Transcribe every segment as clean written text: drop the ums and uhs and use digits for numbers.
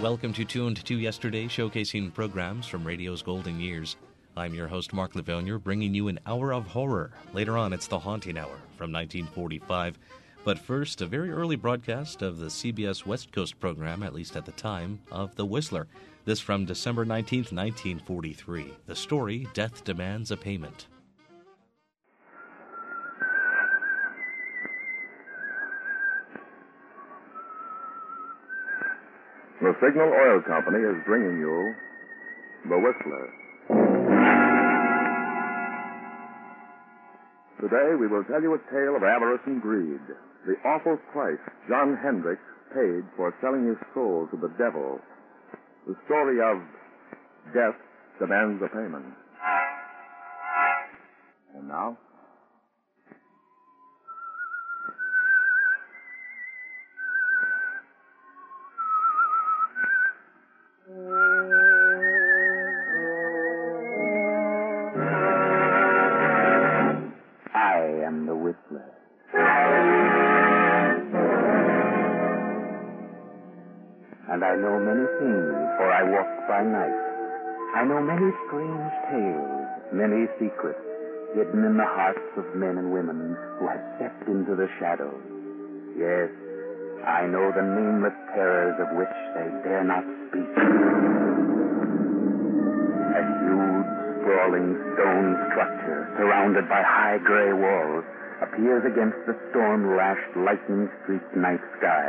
Welcome to Tuned to Yesterday, showcasing programs from radio's golden years. I'm your host, Mark Lavergne, bringing you an hour of horror. Later on, it's The Haunting Hour from 1945. But first, a very early broadcast of the CBS West Coast program, at least at the time, of The Whistler. This from December 19th, 1943. The story, Death Demands a Payment. The Signal Oil Company is bringing you The Whistler. Today we will tell you a tale of avarice and greed, the awful price John Hendricks paid for selling his soul to the devil. The story of Death Demands a Payment. And now, I am the Whistler. And I know many things, for I walk by night. I know many strange tales, many secrets, hidden in the hearts of men and women who have stepped into the shadows. Yes, I know the nameless terrors of which they dare not speak. A huge, sprawling stone structure, surrounded by high gray walls, appears against the storm-lashed, lightning-streaked night sky.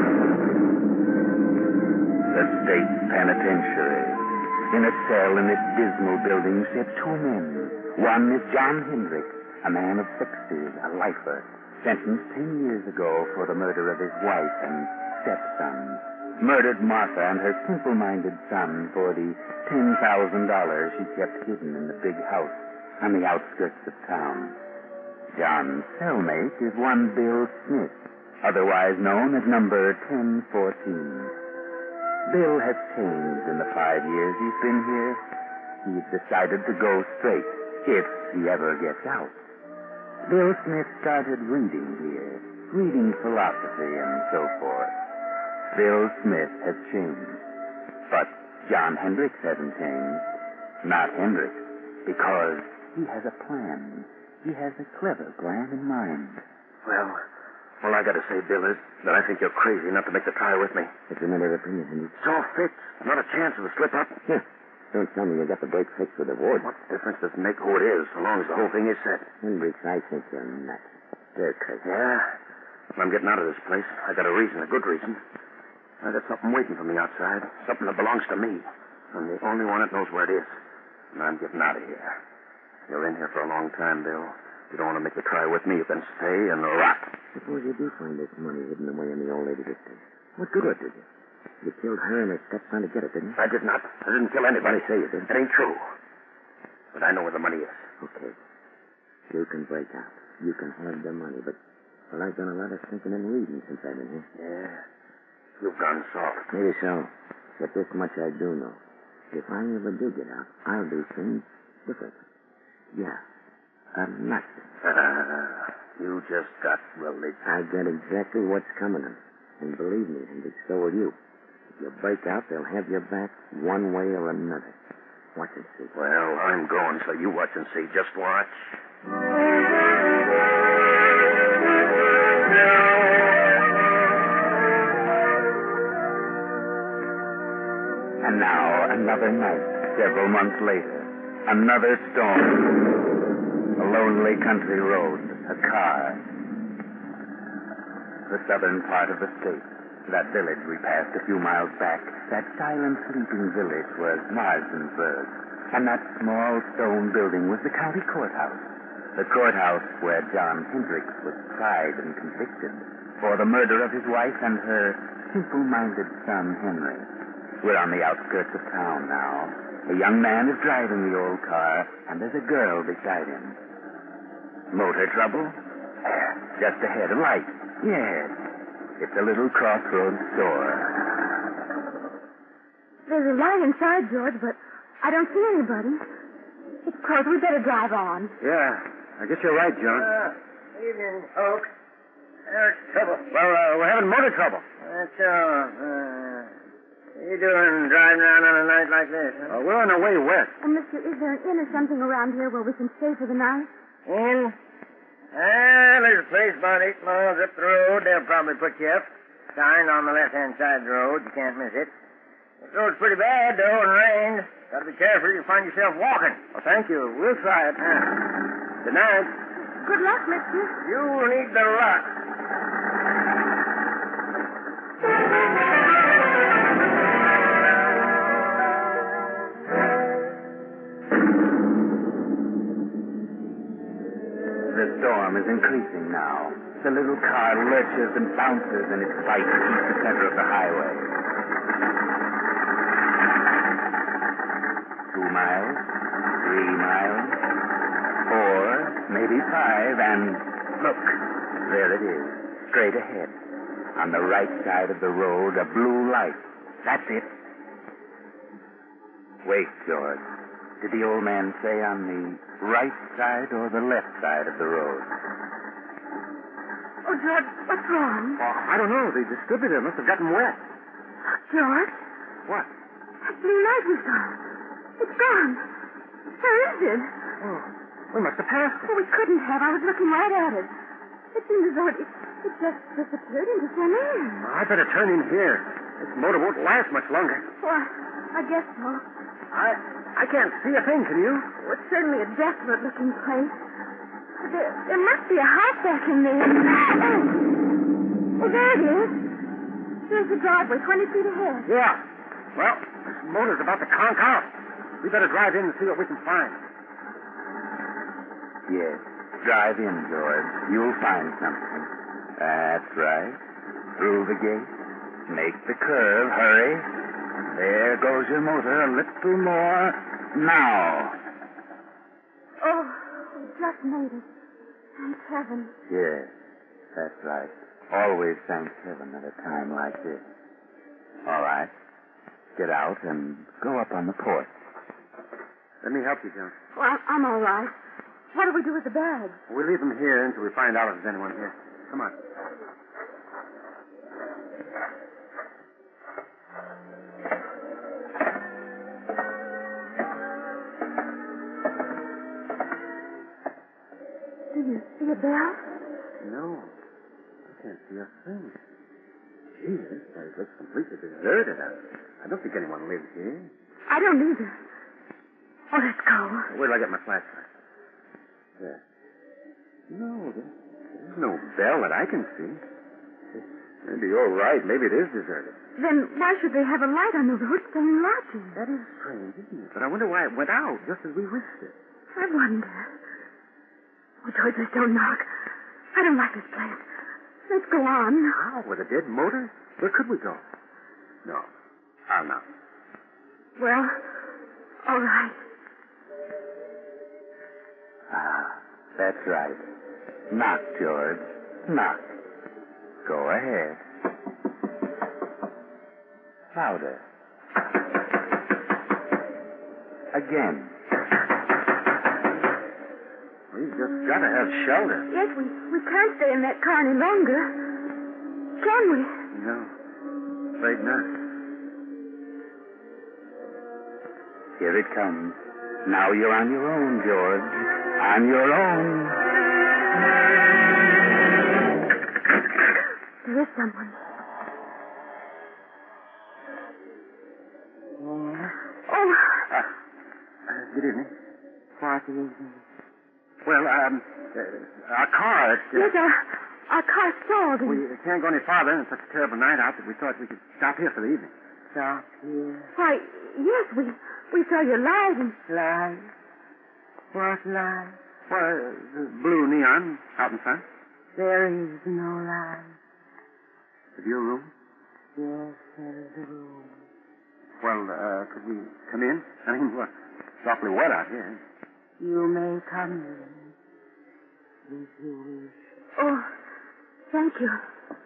The state penitentiary. In a cell in this dismal building sit two men. One is John Hendricks, a man of 60, a lifer, sentenced 10 years ago for the murder of his wife and stepson. Murdered Martha and her simple-minded son for the $10,000 she kept hidden in the big house on the outskirts of town. John's cellmate is one Bill Smith, otherwise known as number 1014. Bill has changed in the 5 years he's been here. He's decided to go straight, if he ever gets out. Bill Smith started reading here, reading philosophy and so forth. Bill Smith has changed. But John Hendricks hasn't changed. Not Hendricks, because he has a plan. He has a clever plan in mind. Well, I gotta say, Bill, is that I think you're crazy not to make the try with me. It's a matter of opinion, Hendricks. So fits. Not a chance of a slip-up. Yeah. Don't tell me you got the break fixed with the ward. What difference does it make who it is, so long as the whole thing is set? Hendricks, I think you're nuts. They're crazy. Yeah? Well, I'm getting out of this place. I got a reason, a good reason. I got something waiting for me outside. Something that belongs to me. I'm the only one that knows where it is. And I'm getting out of here. You're in here for a long time, Bill. If you don't want to make the try with me, you can stay and rot. Suppose you do find this money hidden away in the old lady's estate. What good did you? You killed her and her stepson to get it, didn't you? I did not. I didn't kill anybody. I say you did. That ain't true. But I know where the money is. Okay. You can break out. You can have the money, but, well, I've done a lot of thinking and reading since I've been here. Yeah. You've gone soft. Maybe so. But this much I do know. If I ever do get out, I'll do things different. Yeah. A lot. You just got religion. I get exactly what's coming to me. And believe me, Hendricks, so will you. If you break out, they'll have your back one way or another. Watch and see. Well, I'm going, so you watch and see. Just watch. And now, another night, several months later. Another storm. A lonely country road. A car. The southern part of the state. That village we passed a few miles back. That silent, sleeping village was Marsdensburg. And that small stone building was the county courthouse. The courthouse where John Hendricks was tried and convicted for the murder of his wife and her simple-minded son, Henry. We're on the outskirts of town now. A young man is driving the old car, and there's a girl beside him. Motor trouble? There, just ahead, a light. Yes. It's a little crossroads store. There's a light inside, George, but I don't see anybody. It's closed. We better drive on. Yeah, I guess you're right, John. Evening, folks. There's trouble. Well, we're having motor trouble. That's all. What are you doing driving around on a night like this? Huh? We're on our way west. Mister, is there an inn or something around here where we can stay for the night? In? There's a place about 8 miles up the road. They'll probably put you up. Sign on the left-hand side of the road. You can't miss it. This road's pretty bad, though, and rained. Gotta be careful. You'll find yourself walking. Well, thank you. We'll try it. Good night. Good luck, mister. You'll need the luck. The storm is increasing now. The little car lurches and bounces in its fight to keep the center of the highway. 2 miles, 3 miles, 4, maybe 5, and look, there it is, straight ahead. On the right side of the road, a blue light. That's it. Wait, George. Did the old man say on the right side or the left side of the road? Oh, George, what's wrong? I don't know. The distributor must have gotten wet. George, What? that blue light we saw. It's gone. Where is it? Oh, we must have passed it. Oh, we couldn't have. I was looking right at it. It seemed as though it just disappeared into thin air. I'd better turn in here. This motor won't last much longer. Well, I guess so. I can't see a thing, can you? Oh, it's certainly a desolate-looking place. There must be a house back in there. Oh, there it is. There's the driveway, 20 feet ahead. Yeah. Well, this motor's about to conk out. We better drive in and see what we can find. Yes. Drive in, George. You'll find something. That's right. Through the gate. Make the curve. Hurry. There goes your motor. A little more. Now. Oh, we just made it. Thank heaven. Yes. That's right. Always thank heaven at a time like this. All right. Get out and go up on the porch. Let me help you, John. Well, I'm all right. What do we do with the bags? We'll leave them here until we find out if there's anyone here. Come on. Do you see a bell? No. I can't see a thing. Gee, this place looks completely deserted. I don't think anyone lives here. I don't either. Oh, let's go. Wait till I get my flashlight. There. No, there's no bell that I can see. Maybe you're right. Maybe it is deserted. Then why should they have a light on the road saying lodging? That is strange, isn't it? But I wonder why it went out just as we reached it. I wonder. Oh, George, let's don't knock. I don't like this place. Let's go on. How? With a dead motor? Where could we go? No. I'll knock. Well, all right. Ah, that's right. Knock, George. Knock. Go ahead. Louder. Again. We've just got to have shelter. Yes, we can't stay in that car any longer. Can we? No. Afraid not. Here it comes. Now you're on your own, George. On your own. There is someone. Oh. Good evening. What evening? Well, our car... Yes, our car stalled. We can't go any farther in such a terrible night out that we thought we could stop here for the evening. Stop here. Why, yes, we saw your light and... Light? What light? Well, the blue neon out in front. There is no light. Is your room? Yes, there is a room. Well, could we come in? I mean, it's awfully wet out here. You may come in, if you wish. Oh, thank you.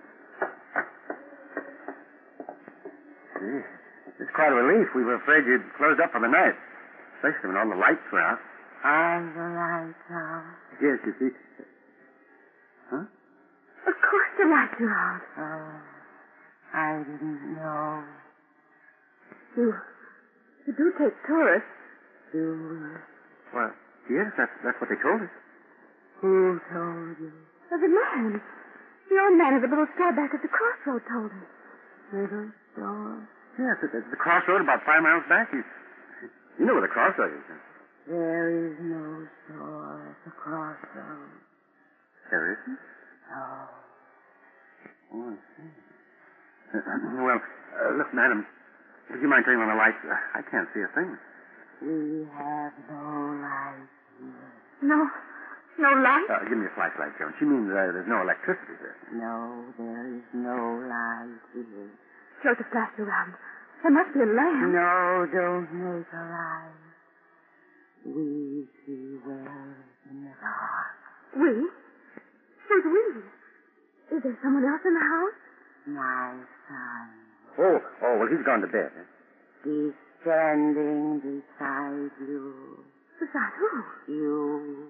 Gee, it's quite a relief. We were afraid you'd closed up for the night, especially when all the lights were out. Are the lights out? Yes, you see. Huh? Of course the lights are out. Oh, I didn't know. You do take tourists. Do we? Well, yes, that's what they told us. Who told you? The man. The old man at the little store back at the crossroad told us. Little store? Yes, it's the crossroad about 5 miles back. You know where the crossroad is. There is no store at the crossroad. There isn't? No. Oh, I see. Well, look, madam, would you mind turning on the lights? I can't see a thing. We have no light here. No light? Give me a flashlight, Joan. She means there's no electricity here. No, there is no light here. Show the flash around. There must be a lamp. No, don't make a light. We see well in the dark. We? Who's we? Is there someone else in the house? My son. Oh, well, he's gone to bed. He's standing beside you. Beside who? You.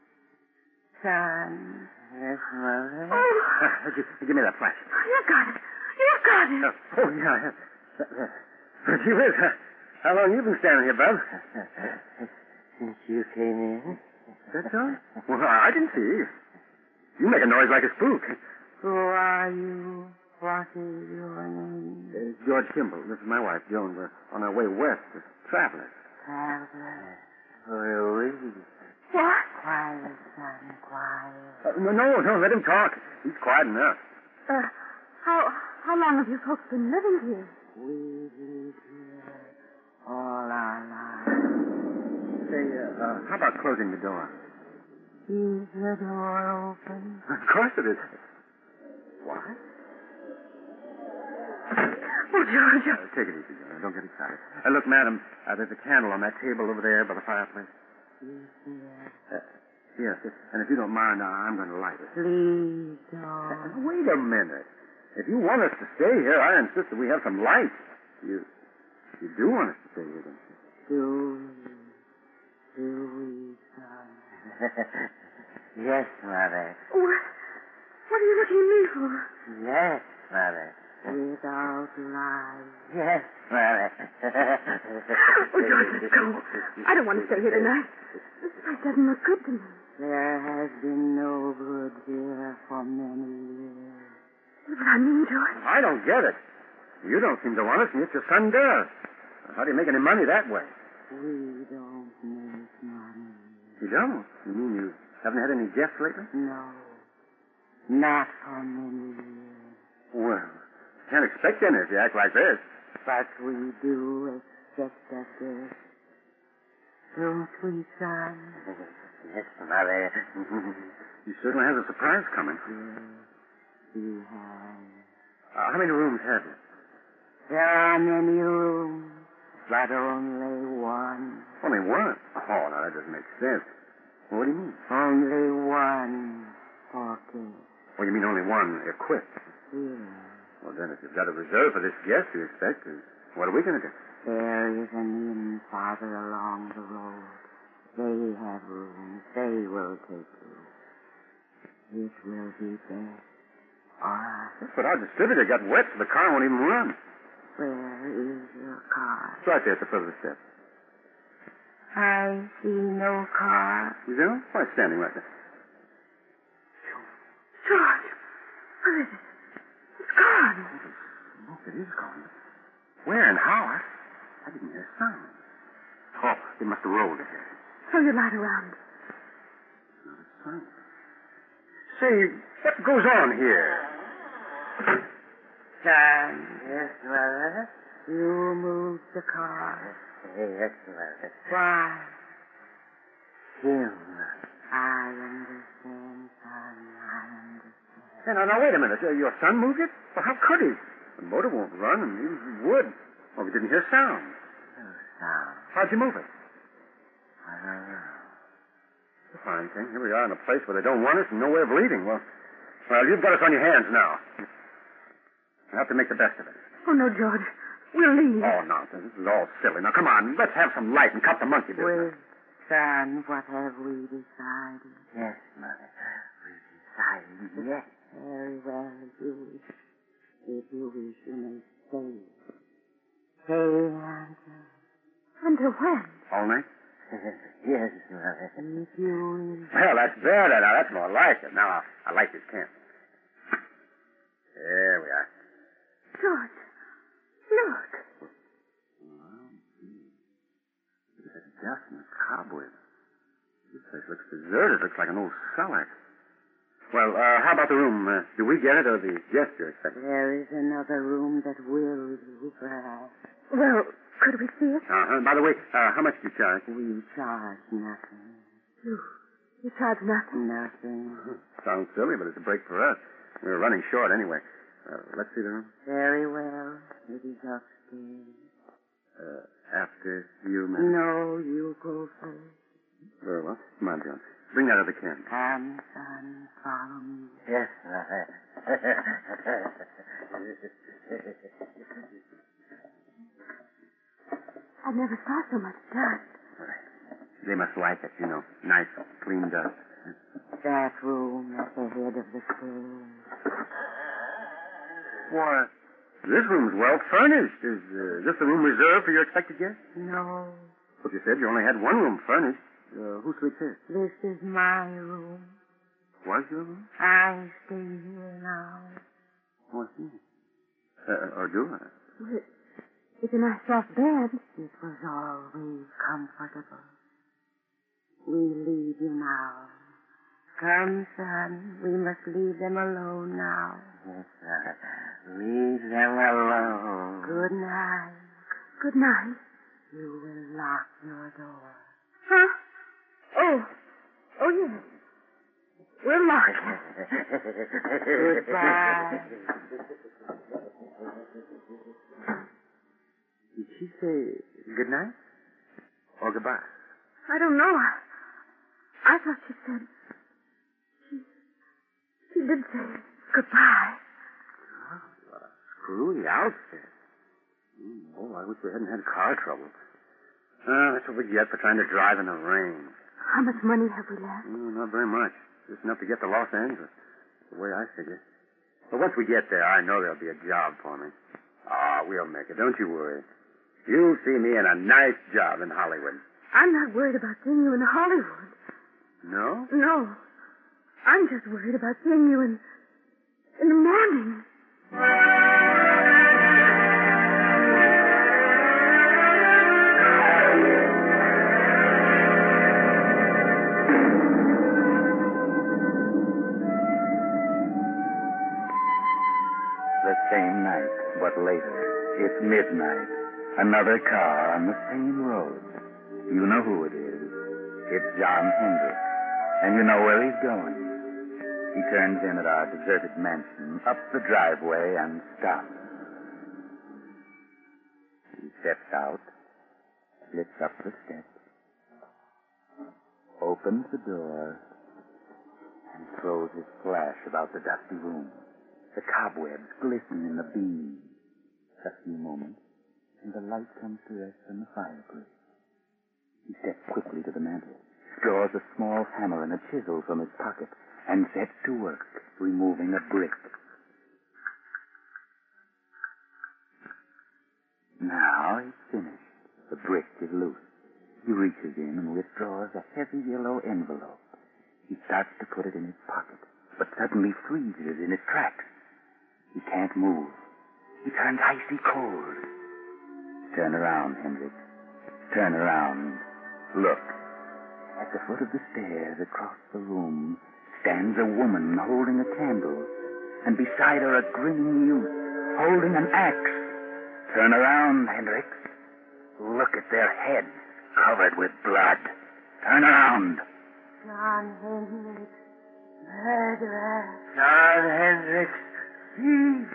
Son. Yes, Mother. Oh, Give me that flash. you've got it. You've got it. Oh, yeah. Gee whiz, how long you been standing here, Bub? Since you came in. That's all? Well, I didn't see you. You make a noise like a spook. Who are you? What is your name? George Kimball. This is my wife, Joan. We're on our way west as travelers. Traveler. Where are we? What? Quiet, son, quiet. No, let him talk. He's quiet enough. How long have you folks been living here? We live here all our lives. Say, how about closing the door? Is the door open? Of course it is. What? Oh, George. Take it easy, Joan. Don't get excited. Look, madam, there's a candle on that table over there by the fireplace. Yes, and if you don't mind, I'm going to light it. Please don't. Wait a minute. If you want us to stay here, I insist that we have some light. You do want us to stay here, don't you? Do we, son? Yes, Mother. What are you looking at me for? Yes, Mother. Without lies. Yes, Mother. Oh, George, let's go. I don't want to stay here tonight. This place doesn't look good to me. There has been no good here for many years. What I mean, George? I don't get it. You don't seem to want us, and yet your son does. How do you make any money that way? We don't make money. You don't? You mean you haven't had any guests lately? No. Not for many years. Well, can't expect any if you act like this. But we do expect a guest. Don't we, son? Yes, Mother. He certainly has a surprise coming. Yes, he has. How many rooms have you? There are many rooms, but only one. Only one? Oh, now that doesn't make sense. Well, what do you mean? Only one for guests. Well, you mean only one equipped? Yes. Well, then, if you've got a reserve for this guest you expect, what are we going to do? There is an inn farther along the road. They have rooms. They will take you. It will be best. All right. But our distributor got wet so the car won't even run. Where is your car? It's right there at the foot of the steps. I see no car. You don't? Why, it's standing right there. George, where is it? It's gone. Smoke, it is gone. Where and how? I didn't hear a sound. Oh, it must have rolled ahead. Throw your light around. Not a sound. Say, what goes on here? Son. Yes, Mother. You moved the car. Yes, Mother. Why? Him. I understand, son. I understand. Hey, now, wait a minute. Your son moved it? Well, how could he? The motor won't run, and even if he would. Well, we didn't hear sound. No sound. How'd you move it? I don't know. It's a fine thing. Here we are in a place where they don't want us and no way of leaving. Well, you've got us on your hands now. You have to make the best of it. Oh, no, George. We'll leave. Oh, nonsense. This is all silly. Now, come on. Let's have some light and cut the monkey business. Well, son, what have we decided? Yes, Mother. We decided, yes. Very well, if you wish. If you wish, you may stay. Stay when? All night? Yes. If you... Well, that's better. Now, that's more like it. Now, I like this camp. There we are. George, look. There's dust and cobwebs. This place looks deserted. Looks like an old cellar. Well, how about the room? Do we get it or the guests you're expecting? There is another room that will do, perhaps. Well, could we see it? By the way, how much do you charge? We charge nothing. You charge nothing? Nothing. Sounds silly, but it's a break for us. We're running short anyway. Let's see the room. Very well. It is upstairs. After you, ma'am. No, you go first. Very well. Come on, John. Bring that other can. Come, son, follow me. Yes. I never saw so much dust. They must like it, you know. Nice, clean dust. That room at the head of the stairs. Why, this room's well furnished. Is this the room reserved for your expected guests? No, But you said you only had one room furnished. Who sleeps here? this is my room. Was your room? I stay here now. Oh, I see. Or do I? It's a nice soft bed. It was always comfortable. We leave you now. Come, son, we must leave them alone now. Yes, leave them alone. Good night. Good night. You will lock your door. Huh? Oh, yes. We'll lock it. Goodbye. Did she say good night? Or goodbye? I don't know. I thought she said... She did say goodbye. Oh, what a screwy outfit. Oh, I wish we hadn't had car trouble. That's what we get for trying to drive in the rain. How much money have we left? Not very much. Just enough to get to Los Angeles. The way I figure. But once we get there, I know there'll be a job for me. We'll make it. Don't you worry. You'll see me in a nice job in Hollywood. I'm not worried about seeing you in Hollywood. No? No. I'm just worried about seeing you in the morning. The same night, but later. It's midnight. Another car on the same road. You know who it is. It's John Hendricks. And you know where he's going. He turns in at our deserted mansion, up the driveway, and stops. He steps out, slips up the steps, opens the door, and throws his flash about the dusty room. The cobwebs glisten in the beams. A few moments, and the light comes to rest on the fireplace. He steps quickly to the mantel, draws a small hammer and a chisel from his pocket, and sets to work, removing a brick. Now it's finished. The brick is loose. He reaches in and withdraws a heavy yellow envelope. He starts to put it in his pocket, but suddenly freezes in his tracks. He can't move. He turns icy cold. Turn around, Hendricks. Turn around. Look. At the foot of the stairs across the room stands a woman holding a candle, and beside her a grinning youth holding an axe. Turn around, Hendricks. Look at their heads covered with blood. Turn around. John Hendricks, murderer. John Hendricks, thief.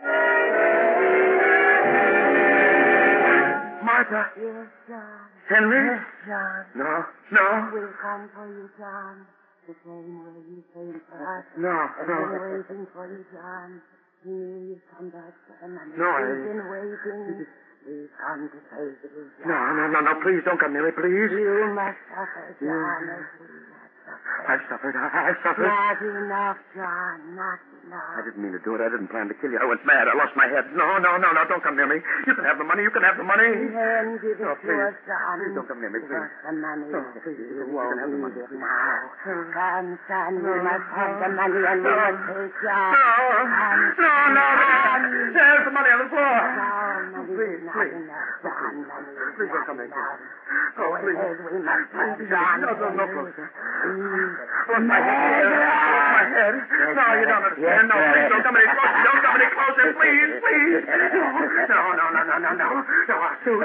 Martha. Yes, John. Henry? Yes, John. No. We'll come for you, John. The same way you came for us. No. I've been waiting for you, John. We knew you'd come back, John. And No, we've been waiting. We've come to save you, John. No. Please don't come near me, please. You must suffer, John, as we have I've suffered. I've suffered. Not enough, John. Not enough. I didn't mean to do it. I didn't plan to kill you. I went mad. I lost my head. No. Don't come near me. You can have the money. You can have the money. Then give it to please. us, son. Please don't come near me, please. The money. please. You You won't can have the need money. it now. Come, son. We must have the money and we must take John. No. There's the money on the floor. No, money Please, is not please. enough, John. Money is Please don't not come near me. enough. Oh, please. Yes, we must have John. No, Please. Lost my head. Lost my head. No, you don't understand. No, please don't come any closer. Don't come any closer. Please. No. No, I'll shoot.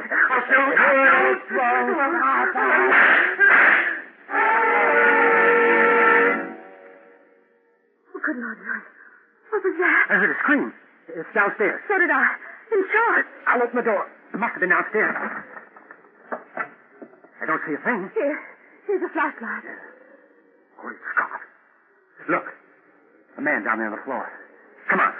Oh, good Lord, George. What was that? I heard a scream. It's downstairs. So did I. In shorts. I'll open the door. It must have been downstairs. I don't see a thing. Here's a flashlight. Great Scott. Look. A man down there on the floor. Come on.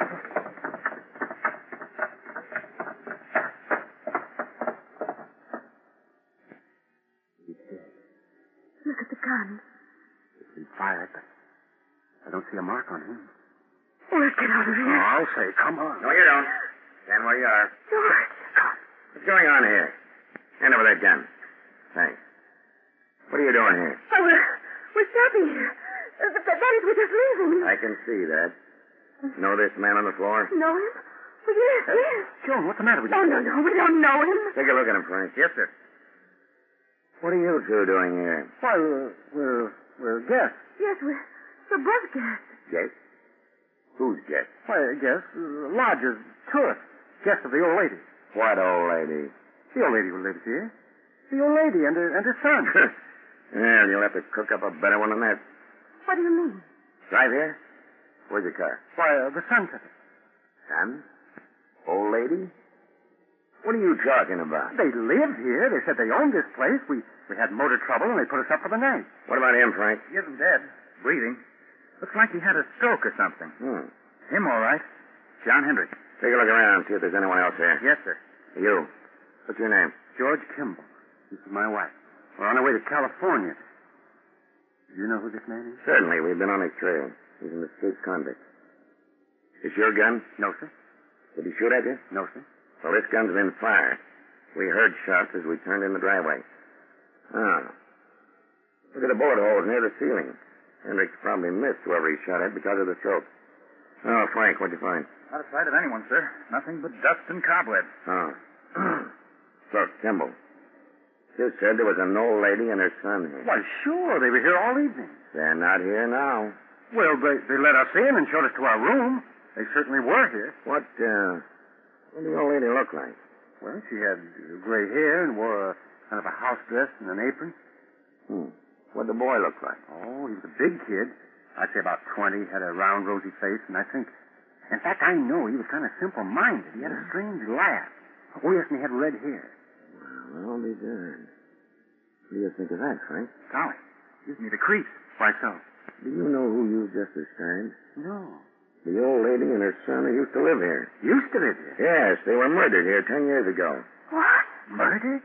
He's dead. Look at the gun. It's been fired, but I don't see a mark on him. Oh, let's get out of here. I'll say, come on. No, you don't. Stand where you are. George. What's going on here? Hand over that gun. Thanks. What are you doing here? Oh, we're stopping here. That is, we're just leaving. I can see that. Know this man on the floor? Know him? Well, yes. Joan, what's the matter with you? Oh, no, we don't know him. Take a look at him, Frank. Yes, sir. What are you two doing here? Why, we're guests. Yes, we're both guests. Guests? Who's guests? Why, I guess, lodgers, tourists. Guests of the old lady. What old lady? The old lady who lives here. The old lady and her son. Well, you'll have to cook up a better one than that. What do you mean? Drive here? Where's your car? Why, the son took it. Son? Old lady? What are you talking about? They live here. They said they owned this place. We had motor trouble, and they put us up for the night. What about him, Frank? He isn't dead. Breathing. Looks like he had a stroke or something. Him, all right. John Hendricks. Take a look around, see if there's anyone else here. Yes, sir. You. What's your name? George Kimball. This is my wife. We're on our way to California. Do you know who this man is? Certainly. We've been on his trail. He's an escaped convict. Is your gun? No, sir. Did he shoot at you? No, sir. Well, this gun's been fired. We heard shots as we turned in the driveway. Look at the bullet holes near the ceiling. Hendricks probably missed whoever he shot at because of the stroke. Oh, Frank, what'd you find? Not a sight of anyone, sir. Nothing but dust and cobwebs. Oh. Look, Kimball. You said there was an old lady and her son here. Why, sure. They were here all evening. They're not here now. Well, they let us in and showed us to our room. They certainly were here. What did the old lady look like? Well, she had gray hair and wore a kind of a house dress and an apron. What'd the boy look like? Oh, he was a big kid. I'd say about 20, had a round, rosy face, and I think... In fact, I know he was kind of simple-minded. He had a strange laugh. Oh, yes, and he had red hair. Well, I'll be darned. What do you think of that, Frank? Golly, gives me the creeps. Why so? Do you know who you just described? No. The old lady and her son who used to live here. Used to live here? Yes, they were murdered here 10 years ago. What? Murdered?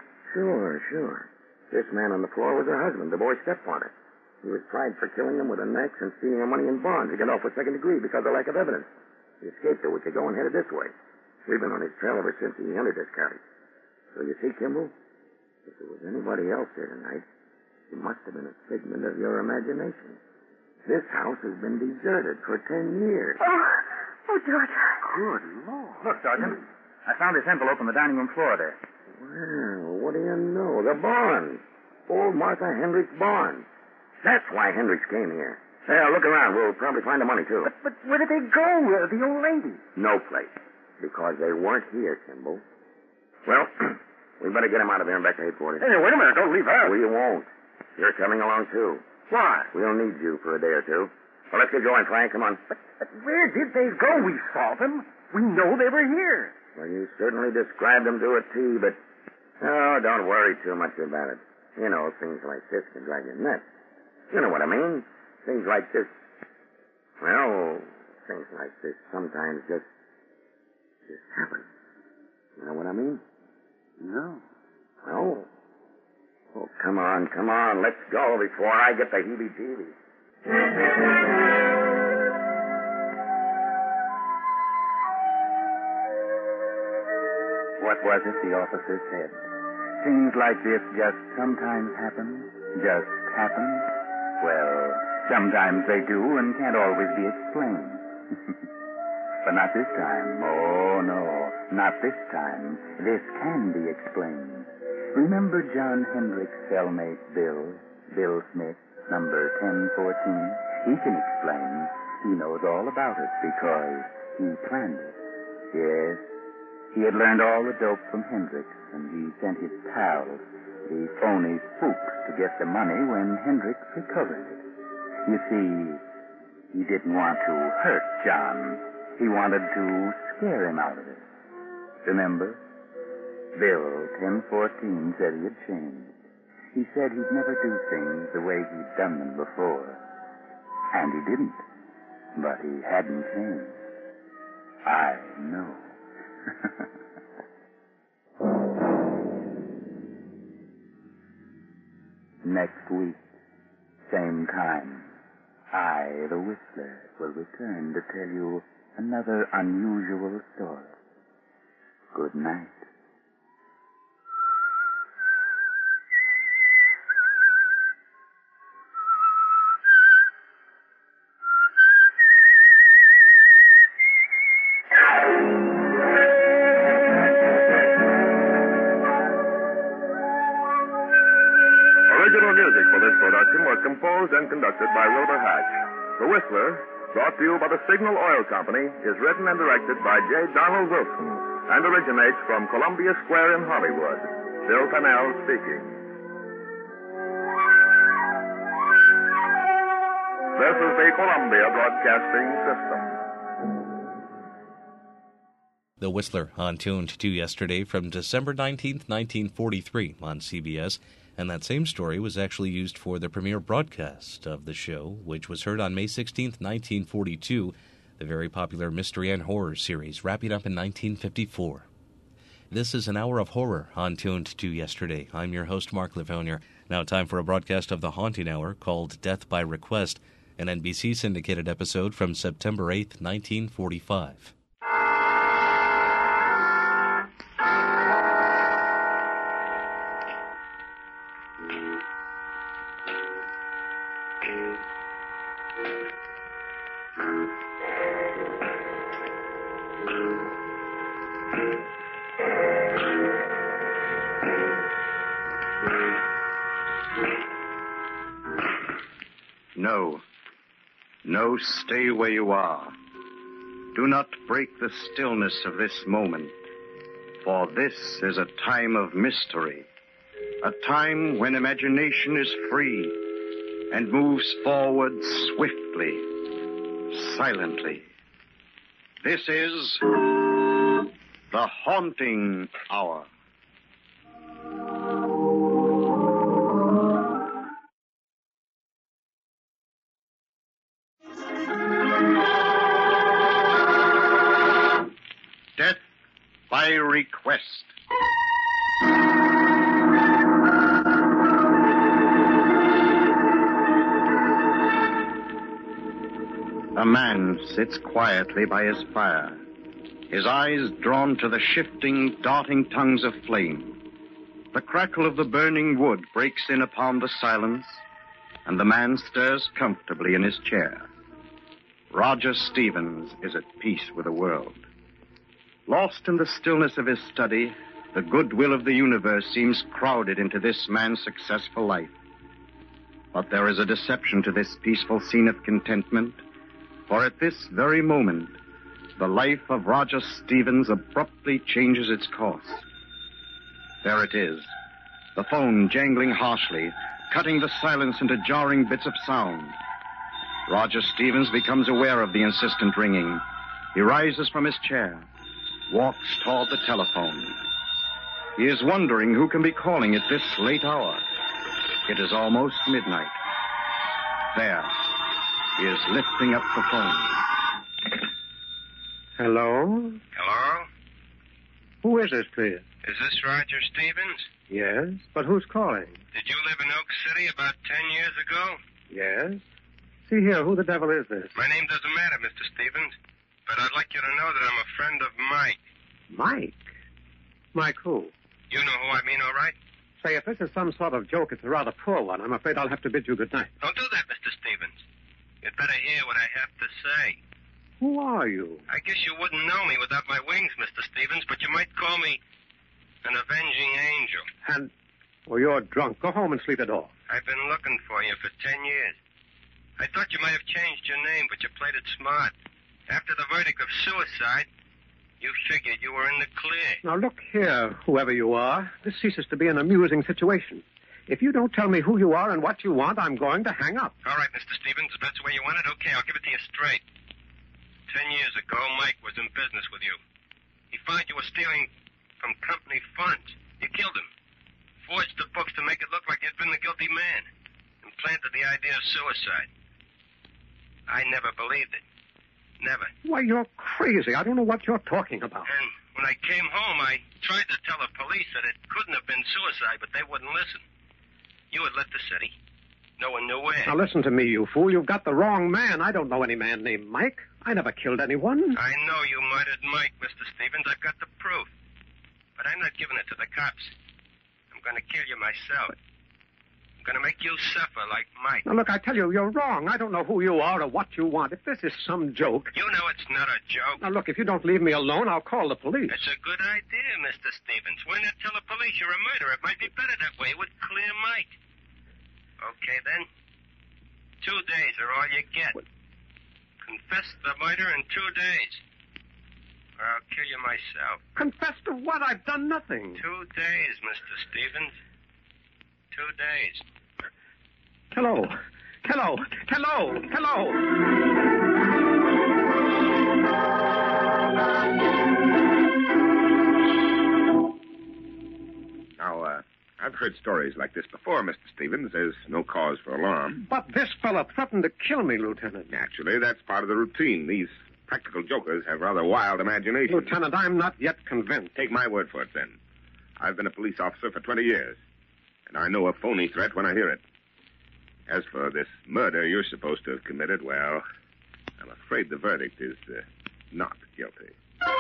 Sure. This man on the floor was her husband, the boy's stepfather. He was tried for killing them with an axe and stealing their money in bonds. He got off with second degree because of lack of evidence. He escaped a week ago and headed this way. We've been on his trail ever since he entered this county. So you see, Kimball, if there was anybody else here tonight, it must have been a figment of your imagination. This house has been deserted for 10 years. Oh, George. Good Lord. Look, Sergeant. I found this envelope on the dining room floor there. Well, what do you know? The bond. Old Martha Hendricks' bond. That's why Hendricks came here. Yeah, look around. We'll probably find the money, too. But where did they go, the old lady? No place. Because they weren't here, Kimball. Well, we better get him out of here and back to headquarters. Hey, wait a minute. Don't leave her. We won't. You're coming along, too. Why? We'll need you for a day or two. Well, let's get going, Frank. Come on. But where did they go? We saw them. We know they were here. Well, you certainly described them to a T, but... Oh, don't worry too much about it. You know, things like this can drive you nuts. You know what I mean? Things like this... Well, things like this sometimes just happen. You know what I mean? No. Well, Oh, come on. Let's go before I get the heebie-jeebies. What was it the officer said? Things like this just sometimes happen? Just happen? Well, sometimes they do and can't always be explained. But not this time. Oh, no. Not this time. This can be explained. Remember John Hendrick's cellmate, Bill Smith, number 1014? He can explain. He knows all about it because he planned it. Yes. He had learned all the dope from Hendricks, and he sent his pals, the phony spooks, to get the money when Hendricks recovered it. You see, he didn't want to hurt John. He wanted to scare him out of it. Remember? Bill, 1014, said he had changed. He said he'd never do things the way he'd done them before. And he didn't. But he hadn't changed. I know. Next week, same time, I, the Whistler, will return to tell you another unusual story. Good night. Original music for this production was composed and conducted by Wilbur Hatch. The Whistler, brought to you by the Signal Oil Company, is written and directed by J. Donald Wilson and originates from Columbia Square in Hollywood. Bill Pennell speaking. This is the Columbia Broadcasting System. The Whistler on Tuned to Yesterday from December 19th, 1943 on CBS. And that same story was actually used for the premiere broadcast of the show, which was heard on May 16th, 1942, the very popular mystery and horror series, wrapping up in 1954. This is an hour of horror on Tuned to Yesterday. I'm your host, Mark Livonia. Now time for a broadcast of the Haunting Hour called Death by Request, an NBC syndicated episode from September 8th, 1945. No, stay where you are. Do not break the stillness of this moment, for this is a time of mystery, a time when imagination is free and moves forward swiftly, silently. This is the Haunting Hour. Death by Request. A man sits quietly by his fire, his eyes drawn to the shifting, darting tongues of flame. The crackle of the burning wood breaks in upon the silence, and the man stirs comfortably in his chair. Roger Stevens is at peace with the world. Lost in the stillness of his study, the goodwill of the universe seems crowded into this man's successful life. But there is a deception to this peaceful scene of contentment, for at this very moment, the life of Roger Stevens abruptly changes its course. There it is, the phone jangling harshly, cutting the silence into jarring bits of sound. Roger Stevens becomes aware of the insistent ringing. He rises from his chair, walks toward the telephone. He is wondering who can be calling at this late hour. It is almost midnight. There. He is lifting up the phone. Hello? Hello? Who is this, please? Is this Roger Stevens? Yes, but who's calling? Did you live in Oak City about 10 years ago? Yes. See here, who the devil is this? My name doesn't matter, Mr. Stevens, but I'd like you to know that I'm a friend of Mike. Mike? Mike who? You know who I mean, all right? Say, if this is some sort of joke, it's a rather poor one. I'm afraid I'll have to bid you good night. Don't do that, Mr. Stevens. You'd better hear what I have to say. Who are you? I guess you wouldn't know me without my wings, Mr. Stevens, but you might call me an avenging angel. And, well, you're drunk. Go home and sleep it off. I've been looking for you for 10 years. I thought you might have changed your name, but you played it smart. After the verdict of suicide, you figured you were in the clear. Now, look here, whoever you are. This ceases to be an amusing situation. If you don't tell me who you are and what you want, I'm going to hang up. All right, Mr. Stevens, if that's the way you want it, okay, I'll give it to you straight. 10 years ago, Mike was in business with you. He found you were stealing from company funds. You killed him. Forged the books to make it look like you'd been the guilty man. And planted the idea of suicide. I never believed it. Never. Why, you're crazy. I don't know what you're talking about. And when I came home, I tried to tell the police that it couldn't have been suicide, but they wouldn't listen. You had left the city. No one knew where. Now, listen to me, you fool. You've got the wrong man. I don't know any man named Mike. I never killed anyone. I know you murdered Mike, Mr. Stevens. I've got the proof. But I'm not giving it to the cops. I'm going to kill you myself. I'm going to make you suffer like Mike. Now, look, I tell you, you're wrong. I don't know who you are or what you want. If this is some joke... You know it's not a joke. Now, look, if you don't leave me alone, I'll call the police. It's a good idea, Mr. Stevens. Why not tell the police you're a murderer? It might be better that way. It would clear Mike. Okay, then. 2 days are all you get. What? Confess the murder in 2 days. Or I'll kill you myself. Confess to what? I've done nothing. 2 days, Mr. Stevens. 2 days. Hello. Hello. Hello. Hello. Now, I've heard stories like this before, Mr. Stevens. There's no cause for alarm. But this fella threatened to kill me, Lieutenant. Naturally, that's part of the routine. These practical jokers have rather wild imaginations. Lieutenant, I'm not yet convinced. Take my word for it, then. I've been a police officer for 20 years, and I know a phony threat when I hear it. As for this murder you're supposed to have committed, well, I'm afraid the verdict is not guilty.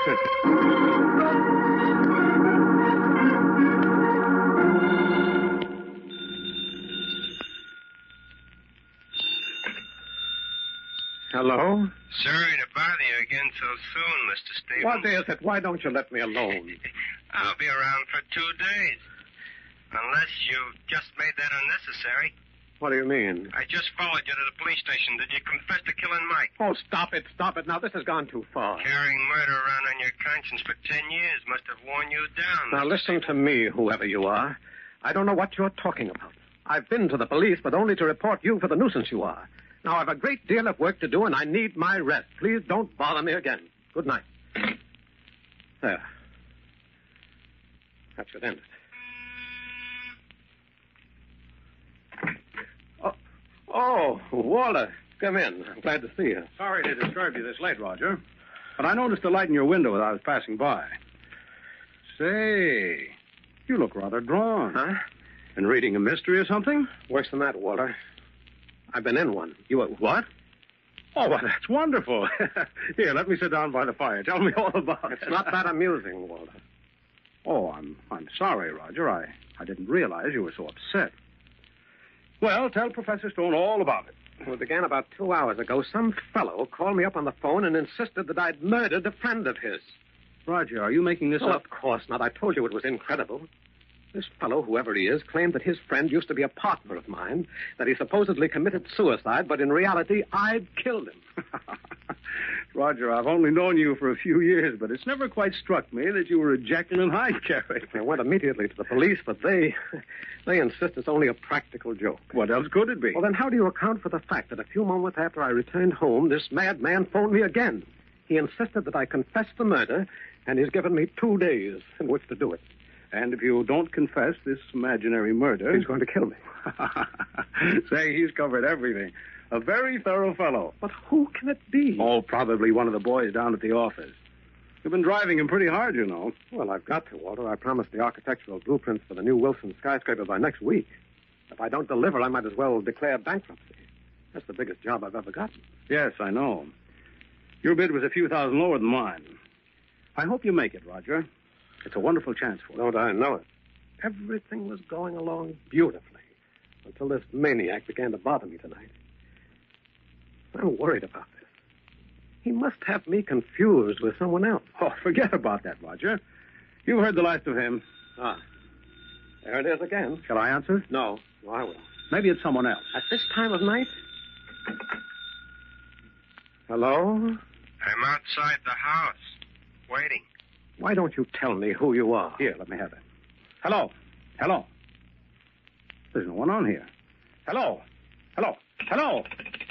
Hello? Sorry to bother you again so soon, Mr. Stevens. What is it? Why don't you let me alone? I'll be around for 2 days. Unless you've just made that unnecessary. What do you mean? I just followed you to the police station. Did you confess to killing Mike? Oh, stop it. Stop it. Now, this has gone too far. Carrying murder around on your conscience for 10 years must have worn you down. Now, listen to me, whoever you are. I don't know what you're talking about. I've been to the police, but only to report you for the nuisance you are. Now, I've a great deal of work to do, and I need my rest. Please don't bother me again. Good night. There. That should end it. Oh, Walter. Come in. I'm glad to see you. Sorry to disturb you this late, Roger. But I noticed a light in your window as I was passing by. Say, you look rather drawn. Huh? Been reading a mystery or something? Worse than that, Walter. I've been in one. You what? Oh, well, that's wonderful. Here, let me sit down by the fire. Tell me all about it. It's not that amusing, Walter. Oh, I'm sorry, Roger. I didn't realize you were so upset. Well, tell Professor Stone all about it. Well, it began about 2 hours ago. Some fellow called me up on the phone and insisted that I'd murdered a friend of his. Roger, are you making this up? Of course not. I told you it was incredible. This fellow, whoever he is, claimed that his friend used to be a partner of mine, that he supposedly committed suicide, but in reality, I'd killed him. Roger, I've only known you for a few years, but it's never quite struck me that you were a Jekyll and Hyde character. I went immediately to the police, but they insist it's only a practical joke. What else could it be? Well, then how do you account for the fact that a few moments after I returned home, this madman phoned me again? He insisted that I confess the murder, and he's given me 2 days in which to do it. And if you don't confess this imaginary murder... He's going to kill me. Say, he's covered everything. A very thorough fellow. But who can it be? Oh, probably one of the boys down at the office. You've been driving him pretty hard, you know. Well, I've got to, Walter. I promised the architectural blueprints for the new Wilson skyscraper by next week. If I don't deliver, I might as well declare bankruptcy. That's the biggest job I've ever gotten. Yes, I know. Your bid was a few thousand lower than mine. I hope you make it, Roger. It's a wonderful chance for you. Don't I know it? Everything was going along beautifully until this maniac began to bother me tonight. I'm worried about this. He must have me confused with someone else. Oh, forget about that, Roger. You've heard the last of him. Ah, there it is again. Shall I answer? No, I will. Maybe it's someone else. At this time of night? Hello? I'm outside the house, waiting. Why don't you tell me who you are? Here, let me have it. Hello? Hello? There's no one on here. Hello? Hello? Hello?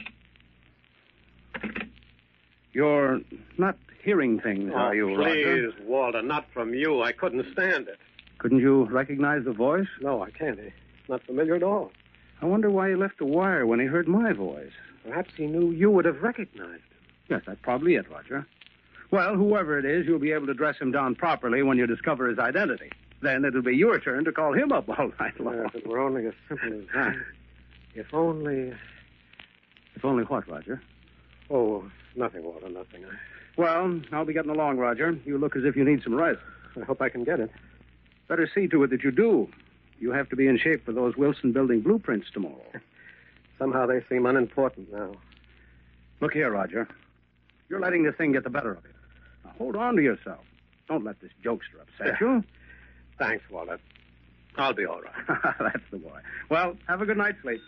You're not hearing things, are you, Roger? Please, Walter, not from you. I couldn't stand it. Couldn't you recognize the voice? No, I can't. It's not familiar at all. I wonder why he left the wire when he heard my voice. Perhaps he knew you would have recognized him. Yes, that's probably it, Roger. Well, whoever it is, you'll be able to dress him down properly when you discover his identity. Then it'll be your turn to call him up all night long. If it were only as simple as that. If only... If only what, Roger? Oh, nothing, Walter, nothing. Well, I'll be getting along, Roger. You look as if you need some rest. I hope I can get it. Better see to it that you do. You have to be in shape for those Wilson building blueprints tomorrow. Somehow they seem unimportant now. Look here, Roger. You're letting this thing get the better of you. Now, hold on to yourself. Don't let this jokester upset you. Thanks, Walter. I'll be all right. That's the boy. Well, have a good night's sleep.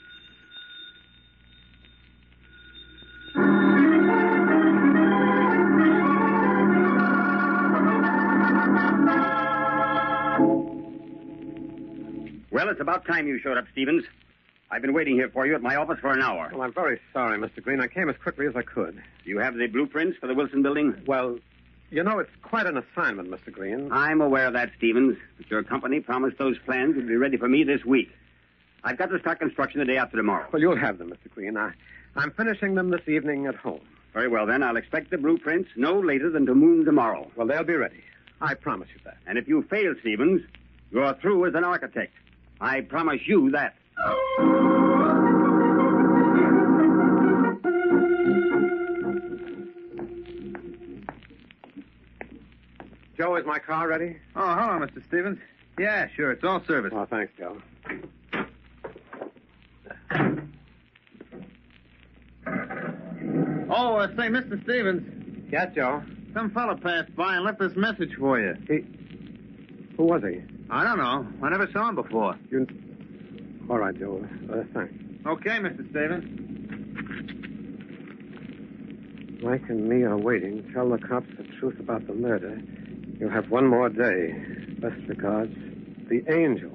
Well, it's about time you showed up, Stevens. I've been waiting here for you at my office for an hour. Well, I'm very sorry, Mr. Green. I came as quickly as I could. Do you have the blueprints for the Wilson building? Well, you know, it's quite an assignment, Mr. Green. I'm aware of that, Stevens. But your company promised those plans would be ready for me this week. I've got to start construction the day after tomorrow. Well, you'll have them, Mr. Green. I'm finishing them this evening at home. Very well, then. I'll expect the blueprints no later than to noon tomorrow. Well, they'll be ready. I promise you that. And if you fail, Stevens, you're through as an architect. I promise you that. Joe, is my car ready? Oh, hello, Mr. Stevens. Yeah, sure. It's all serviced. Oh, thanks, Joe. Oh, say, Mr. Stevens. Yes, Joe? Some fella passed by and left this message for you. Who was he? I don't know. I never saw him before. All right, Joe. Thanks. Okay, Mr. Stevens. Mike and me are waiting. Tell the cops the truth about the murder. You'll have one more day. Best regards, the Angel.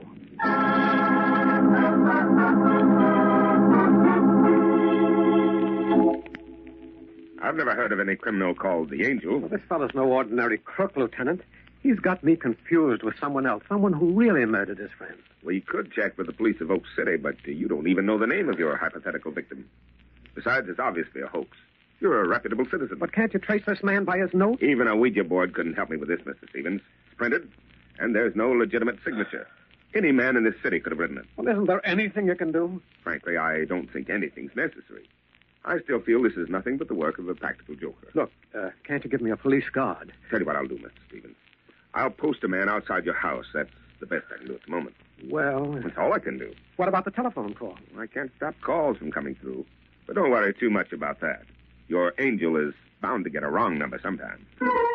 I've never heard of any criminal called the Angel. Well, this fellow's no ordinary crook, Lieutenant. He's got me confused with someone else, someone who really murdered his friend. We could check with the police of Oak City, but you don't even know the name of your hypothetical victim. Besides, it's obviously a hoax. You're a reputable citizen. But can't you trace this man by his note? Even a Ouija board couldn't help me with this, Mr. Stevens. It's printed, and there's no legitimate signature. Any man in this city could have written it. Well, isn't there anything you can do? Frankly, I don't think anything's necessary. I still feel this is nothing but the work of a practical joker. Look, can't you give me a police guard? Tell you what I'll do, Mr. Stevens. I'll post a man outside your house. That's the best I can do at the moment. Well... That's all I can do. What about the telephone call? I can't stop calls from coming through. But don't worry too much about that. Your Angel is bound to get a wrong number sometime.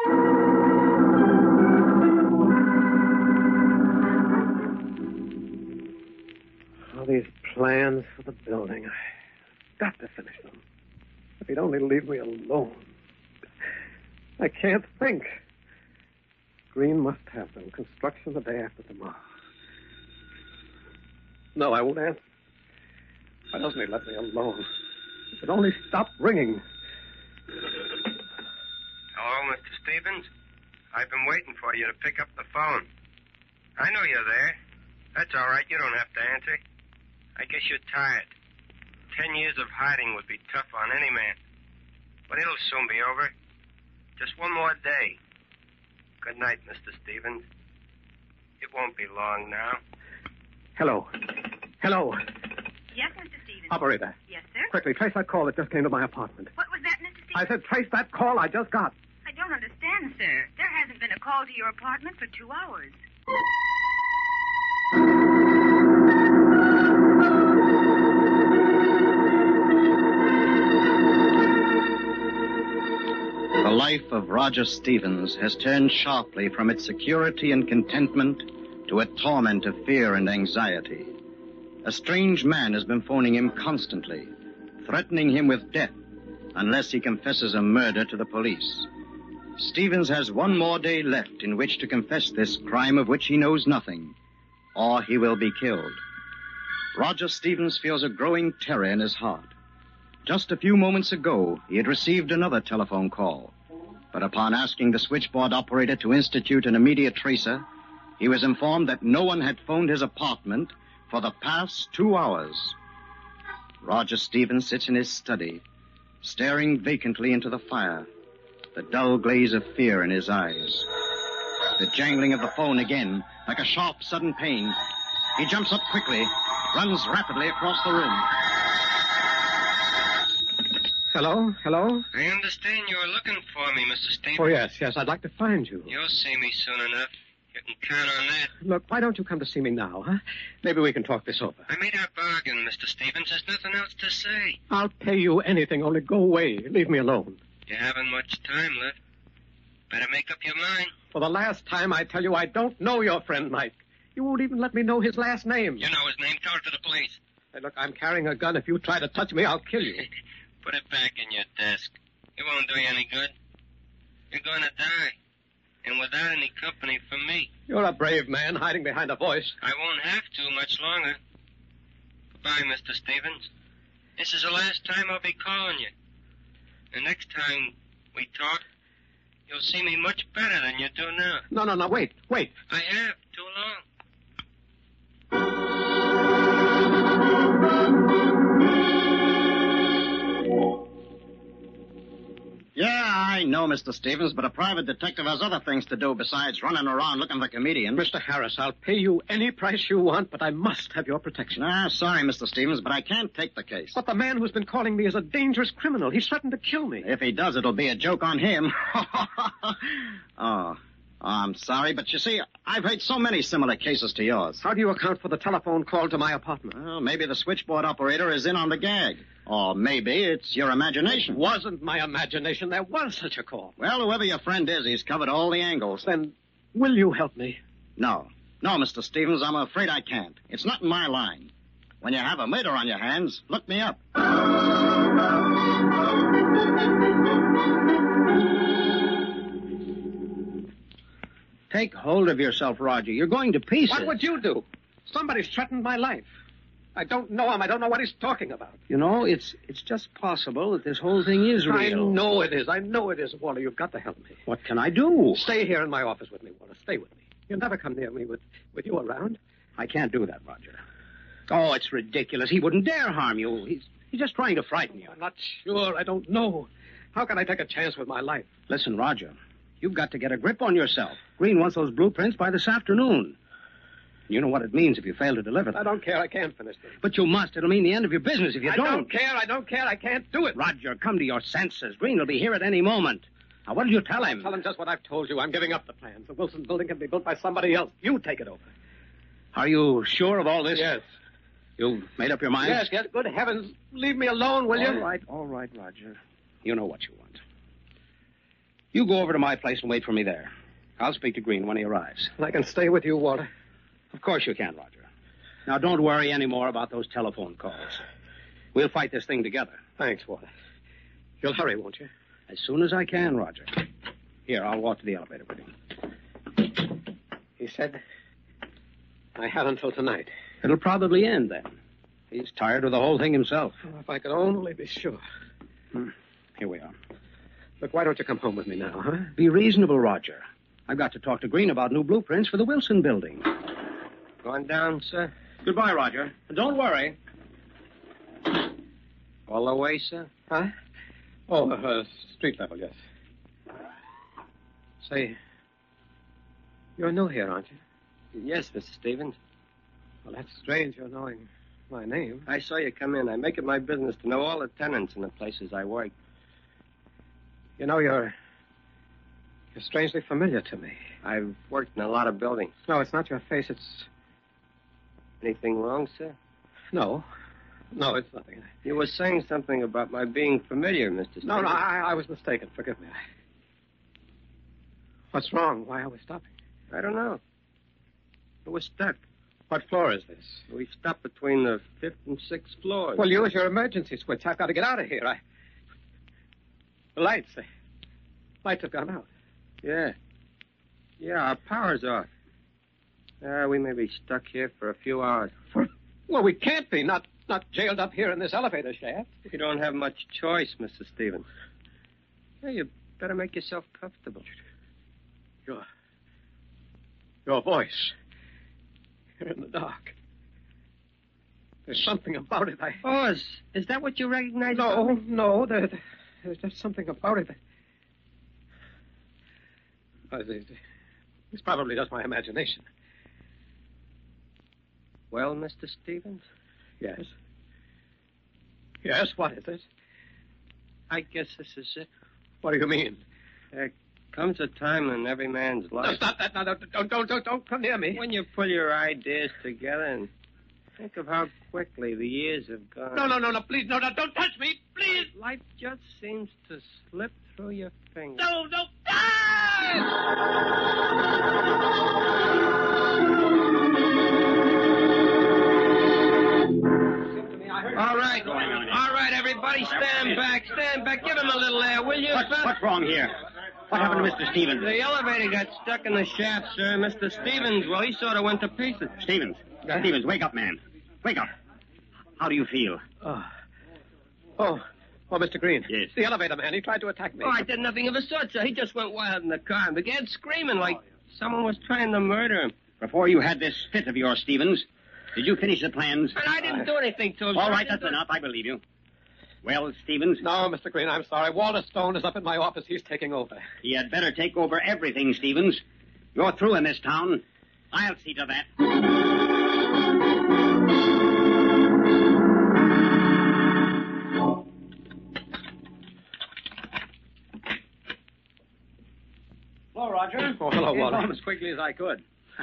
All these plans for the building. I've got to finish them. If he'd only leave me alone. I can't think. Green must have them. Construction the day after tomorrow. No, I won't answer. Why doesn't he let me alone? If it only stopped ringing. Hello, Mr. Stevens. I've been waiting for you to pick up the phone. I know you're there. That's all right. You don't have to answer. I guess you're tired. 10 years of hiding would be tough on any man. But it'll soon be over. Just one more day. Good night, Mr. Stevens. It won't be long now. Hello. Hello. Yes, Mr. Stevens. Operator. Yes, sir? Quickly, trace that call that just came to my apartment. What was that, Mr. Stevens? I said trace that call I just got. I don't understand, sir. There hasn't been a call to your apartment for 2 hours. The life of Roger Stevens has turned sharply from its security and contentment to a torment of fear and anxiety. A strange man has been phoning him constantly, threatening him with death unless he confesses a murder to the police. Stevens has one more day left in which to confess this crime of which he knows nothing, or he will be killed. Roger Stevens feels a growing terror in his heart. Just a few moments ago, he had received another telephone call, but upon asking the switchboard operator to institute an immediate tracer, he was informed that no one had phoned his apartment for the past 2 hours. Roger Stevens sits in his study, staring vacantly into the fire, the dull glaze of fear in his eyes. The jangling of the phone again, like a sharp, sudden pain. He jumps up quickly, runs rapidly across the room. Hello? Hello? I understand you are looking for me, Mr. Stevens. Oh, yes. I'd like to find you. You'll see me soon enough. You can count on that. Look, why don't you come to see me now, huh? Maybe we can talk this over. I made our bargain, Mr. Stevens. There's nothing else to say. I'll pay you anything, only go away. Leave me alone. You haven't much time left. Better make up your mind. For the last time, I tell you, I don't know your friend, Mike. You won't even let me know his last name. You know his name. Tell it to the police. Hey, look, I'm carrying a gun. If you try to touch me, I'll kill you. Put it back in your desk. It won't do you any good. You're going to die. And without any company from me. You're a brave man hiding behind a voice. I won't have to much longer. Goodbye, Mr. Stevens. This is the last time I'll be calling you. The next time we talk, you'll see me much better than you do now. No, wait. I have, too long. Yeah, I know, Mr. Stevens, but a private detective has other things to do besides running around looking for comedians. Mr. Harris, I'll pay you any price you want, but I must have your protection. Sorry, Mr. Stevens, but I can't take the case. But the man who's been calling me is a dangerous criminal. He's threatened to kill me. If he does, it'll be a joke on him. Oh, I'm sorry, but you see, I've heard so many similar cases to yours. How do you account for the telephone call to my apartment? Well, maybe the switchboard operator is in on the gag. Or maybe it's your imagination. It wasn't my imagination. There was such a call. Well, whoever your friend is, he's covered all the angles. Then will you help me? No, Mr. Stevens, I'm afraid I can't. It's not in my line. When you have a murder on your hands, look me up. Take hold of yourself, Roger. You're going to pieces. What would you do? Somebody's threatened my life. I don't know him. I don't know what he's talking about. You know, it's just possible that this whole thing is real. I know it is. I know it is, Walter. You've got to help me. What can I do? Stay here in my office with me, Walter. Stay with me. You'll never come near me with you around. I can't do that, Roger. Oh, it's ridiculous. He wouldn't dare harm you. He's just trying to frighten you. I'm not sure. I don't know. How can I take a chance with my life? Listen, Roger, you've got to get a grip on yourself. Green wants those blueprints by this afternoon. You know what it means if you fail to deliver them. I don't care. I can't finish them. But you must. It'll mean the end of your business if you don't. I don't care. I don't care. I can't do it. Roger, come to your senses. Green will be here at any moment. Now, what did you tell him? Tell him just what I've told you. I'm giving up the plans. The Wilson building can be built by somebody else. You take it over. Are you sure of all this? Yes. You've made up your mind? Yes. Good heavens. Leave me alone, will you? All right, Roger. You know what you want. You go over to my place and wait for me there. I'll speak to Green when he arrives. I can stay with you, Walter. Of course you can, Roger. Now, don't worry any more about those telephone calls. We'll fight this thing together. Thanks, Walter. You'll hurry, won't you? As soon as I can, Roger. Here, I'll walk to the elevator with you. He said I have until tonight. It'll probably end then. He's tired of the whole thing himself. Oh, if I could only be sure. Here we are. Look, why don't you come home with me now, huh? Be reasonable, Roger. I've got to talk to Green about new blueprints for the Wilson building. Going down, sir? Goodbye, Roger. Don't worry. All the way, sir? Huh? Oh, street level, yes. Say, you're new here, aren't you? Yes, Mr. Stevens. Well, that's strange, you're knowing my name. I saw you come in. I make it my business to know all the tenants in the places I work. You know, you're strangely familiar to me. I've worked in a lot of buildings. No, it's not your face, it's... Anything wrong, sir? No. No, it's nothing. You were saying something about my being familiar, Mr. Stevens. No, I was mistaken. Forgive me. What's wrong? Why are we stopping? I don't know. We're stuck. What floor is this? We stopped between the 5th and 6th floors. Well, use your emergency switch. I've got to get out of here. The lights have gone out. Yeah. Yeah, our power's off. We may be stuck here for a few hours. Well, we can't be. Not jailed up here in this elevator shaft. You don't have much choice, Mr. Stevens. Yeah, you better make yourself comfortable. Your voice. You're in the dark. There's something about it. Oh, is that what you recognize? No. There's just something about it. This probably just my imagination. Well, Mr. Stevens? Yes. Yes, what is it? I guess this is it. What do you mean? There comes a time in every man's life... No, stop that. No, don't come near me. When you pull your ideas together and think of how quickly the years have gone... No, please, no, don't touch me, please! Life just seems to slip through your fingers. No! All right, everybody, stand back. Give him a little air, will you? What's wrong here? What happened to Mr. Stevens? The elevator got stuck in the shaft, sir. Mr. Stevens, well, he sort of went to pieces. Stevens, wake up, man. Wake up. How do you feel? Oh, Mr. Green. Yes. The elevator man, he tried to attack me. Oh, I did nothing of the sort, sir. He just went wild in the car and began screaming like someone was trying to murder him. Before you had this fit of yours, Stevens, did you finish the plans? And I didn't do anything to him. All right, that's enough. I believe you. Well, Stevens? No, Mr. Green, I'm sorry. Walter Stone is up in my office. He's taking over. He had better take over everything, Stevens. You're through in this town. I'll see to that. Hello, Roger. Oh, hello, Walter. Came home as quickly as I could.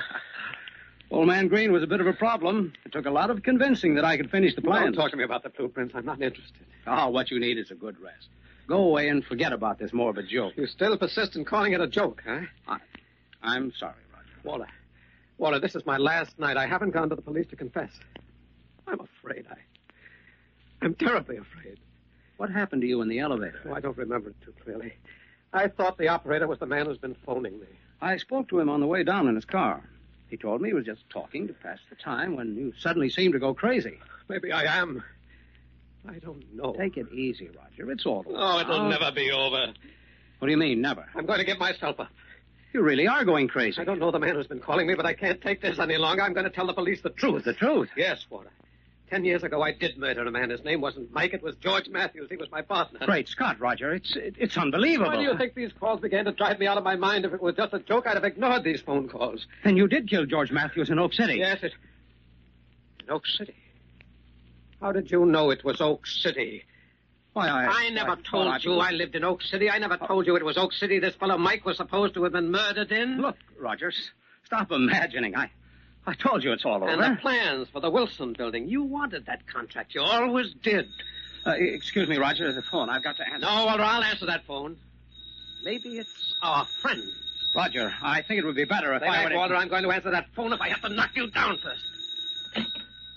Old man Green was a bit of a problem. It took a lot of convincing that I could finish the plan. Don't talk to me about the blueprints. I'm not interested. Oh, what you need is a good rest. Go away and forget about this morbid joke. You still persist in calling it a joke, huh? I'm sorry, Roger. Walter, this is my last night. I haven't gone to the police to confess. I'm afraid. I'm terribly afraid. What happened to you in the elevator? Oh, I don't remember it too clearly. I thought the operator was the man who's been phoning me. I spoke to him on the way down in his car. He told me he was just talking to pass the time when you suddenly seemed to go crazy. Maybe I am. I don't know. Take it easy, Roger. It's all over. Oh, it'll never be over. What do you mean, never? I'm going to give myself up. You really are going crazy. I don't know the man who's been calling me, but I can't take this any longer. I'm going to tell the police the truth. The truth? Yes, Walter. 10 years ago, I did murder a man. His name wasn't Mike. It was George Matthews. He was my partner. Great Scott, Roger. It's unbelievable. Why do you think these calls began to drive me out of my mind? If it was just a joke, I'd have ignored these phone calls. Then you did kill George Matthews in Oak City. Yes, in Oak City. How did you know it was Oak City? Why, I never told you I lived in Oak City. I never told you it was Oak City this fellow Mike was supposed to have been murdered in. Look, Roger, stop imagining. I told you it's all over. And the plans for the Wilson building. You wanted that contract. You always did. Excuse me, Roger, the phone. I've got to answer. No, Walter, I'll answer that phone. Maybe it's our friend. Roger, I think it would be better if I would... Walter, I'm going to answer that phone if I have to knock you down first.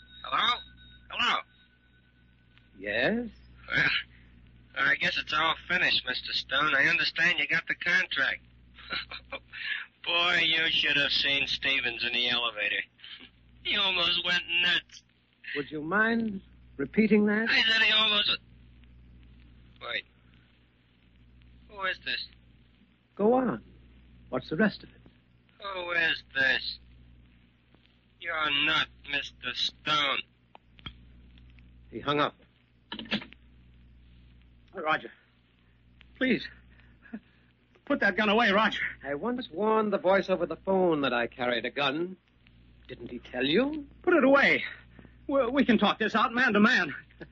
Hello? Yes? Well, I guess it's all finished, Mr. Stone. I understand you got the contract. Boy, you should have seen Stevens in the elevator. He almost went nuts. Would you mind repeating that? I said he almost... Wait. Who is this? Go on. What's the rest of it? Who is this? You're not Mr. Stone. He hung up. Roger, please. Put that gun away, Roger. I once warned the voice over the phone that I carried a gun. Didn't he tell you? Put it away. We can talk this out man to man.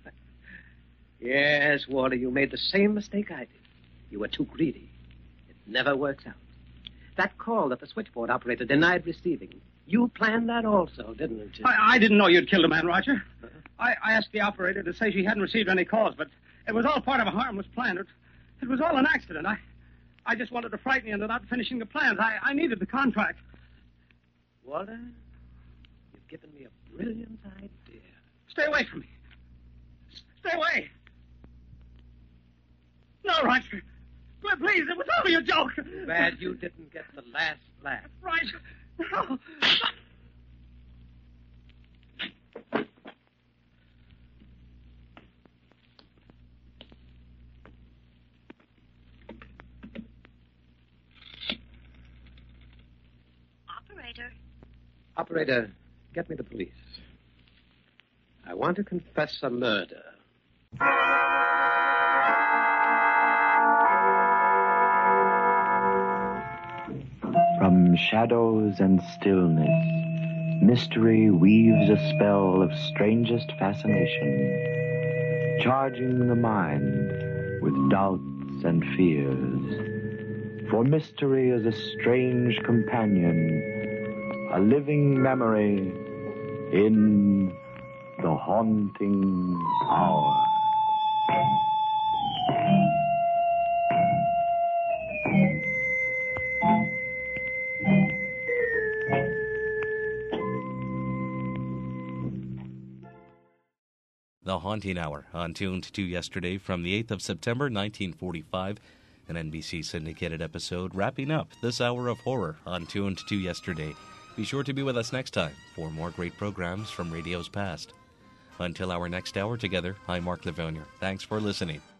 Yes, Walter, you made the same mistake I did. You were too greedy. It never works out. That call that the switchboard operator denied receiving, you planned that also, didn't you? I didn't know you'd killed a man, Roger. I asked the operator to say she hadn't received any calls, but it was all part of a harmless plan. It was all an accident. I just wanted to frighten you into not finishing the plans. I needed the contract. Walter, you've given me a brilliant idea. Stay away from me. Stay away. No, Roger. Please, it was only a joke. Bad you didn't get the last laugh. Roger. No. Operator, get me the police. I want to confess a murder. From shadows and stillness, mystery weaves a spell of strangest fascination, charging the mind with doubts and fears. For mystery is a strange companion, a living memory in the haunting hour. The Haunting Hour, on Tuned to Yesterday from the 8th of September, 1945, an NBC syndicated episode wrapping up this hour of horror on Tuned to Yesterday. Be sure to be with us next time for more great programs from radio's past. Until our next hour together, I'm Mark Livonia. Thanks for listening.